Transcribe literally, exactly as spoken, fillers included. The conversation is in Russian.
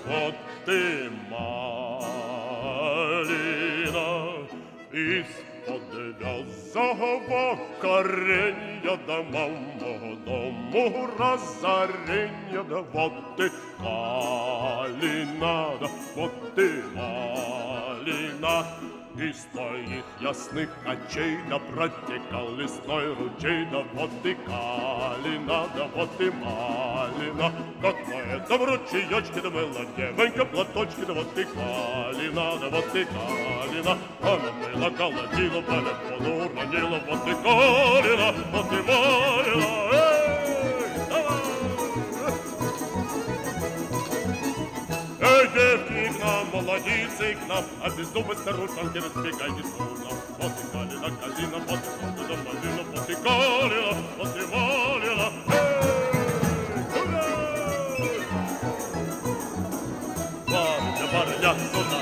вот ты малина, из-под вязового коренья до мамого дому разоренья, да вот ты малина, да вот ты малина. Из твоих ясных очей да протекал лесной ручей, да вот ты калина, да вот ты малина. Как на этом ручеечке да мыла девонька платочки, да вот ты калина, да вот ты калина. Она мыла, колотила, телефон уронила, вот ты калина, вот ты малина. Эй, девки к нам, молодицы к нам, а без зубы старушонки разбегайте шумно. Вот и калина, калина, вот и калина, малина, вот и калина, вот и малина. Эй, гуляй! Барыня, барыня, сюда